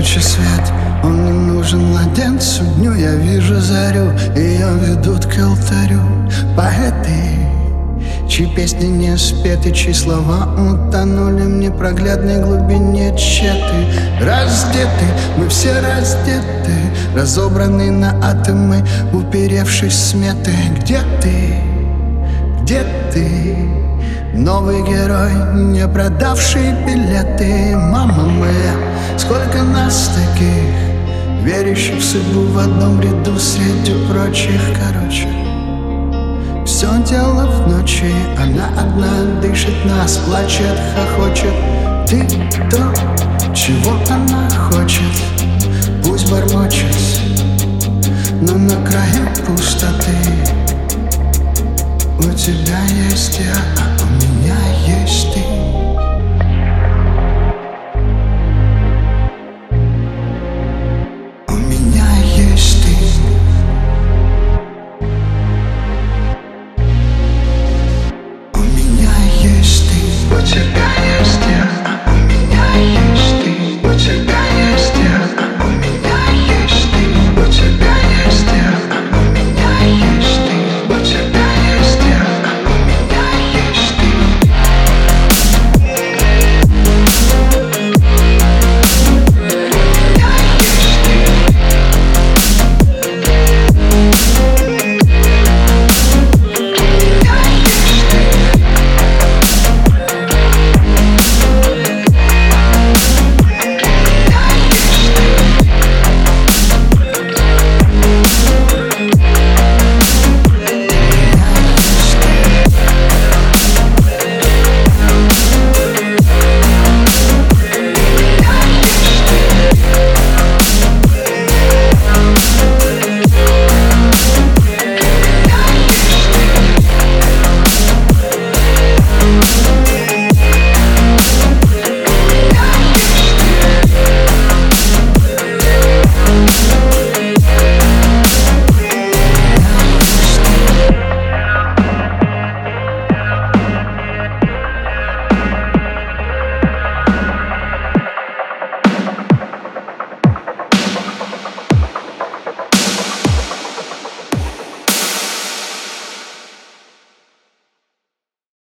ночи свет, он не нужен младенцу. Дню я вижу зарю, ее ведут к алтарю поэты, чьи песни не спеты, чьи слова утонули в непроглядной глубине тщеты. Раздеты, мы все раздеты, разобраны на атомы, уперевшись в сметы. Где ты? Где ты? Новый герой, не продавший билеты. Мама моя, сколько нас таких, верящих в судьбу в одном ряду среди прочих. Короче, все дело в ночи, она одна дышит, нас плачет, хохочет. Ты то, чего она хочет, пусть бормочет, но на краю пустоты. У тебя есть я, а у меня есть ты.